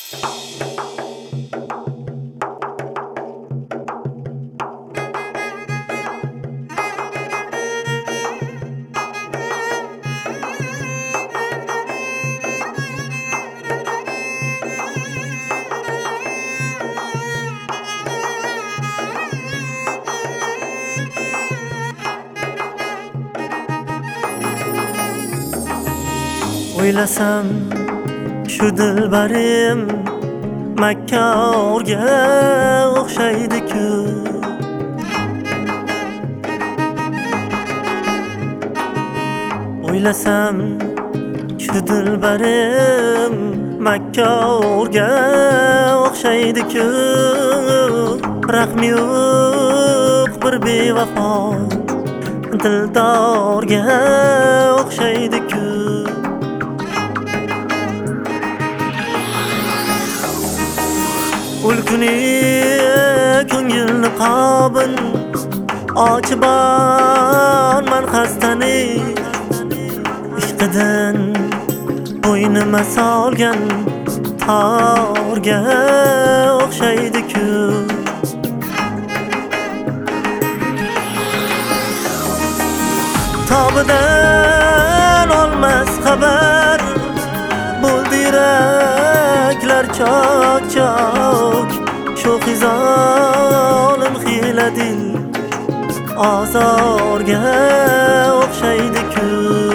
O'ylasam shu dilbarim makkorga o'xshaydi-ku. O'ylasam shu dilbarim makkorga o'xshaydi-ku. Rahmi yo'q bir bevafo dildorga o'xshaydi-ku. Ulkuni ko'ngilni qobin ochibman xastani ishqidan bo'ynima solgan torga o'xshaydi-ku. Tobidan olmas xabar bo'ldi yuraklar chok-chok. Shu xizolim xiyla dil ozorga o'xshaydi-ku.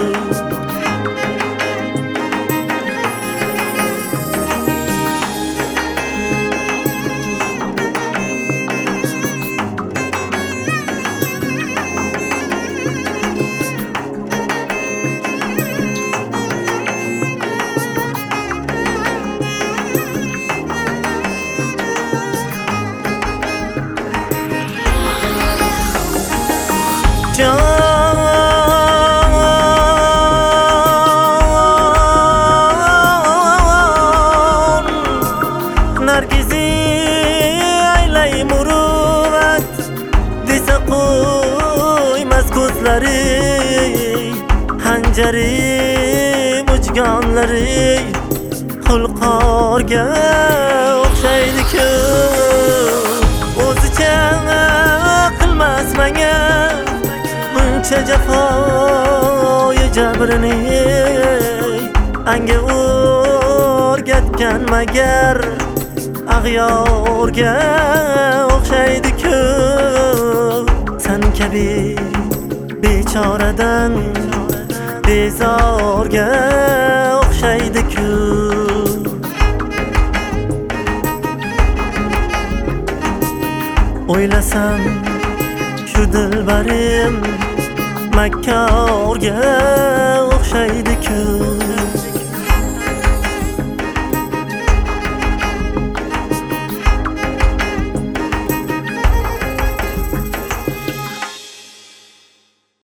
Nargizi aylay muruvvat desa qo'ymas ko'zlari, hanjari mujgonlari xulqorga o'xshaydi-ku. O'zicha qilmas menga buncha jafoyi jabrini, anga o'rgatgan magar ag'yorga o'xshaydi-ku. Sen kabi bechoradan bezorga o'xshaydi-ku. O'ylasam shu dilbarim makkorga o'xshaydi-ku.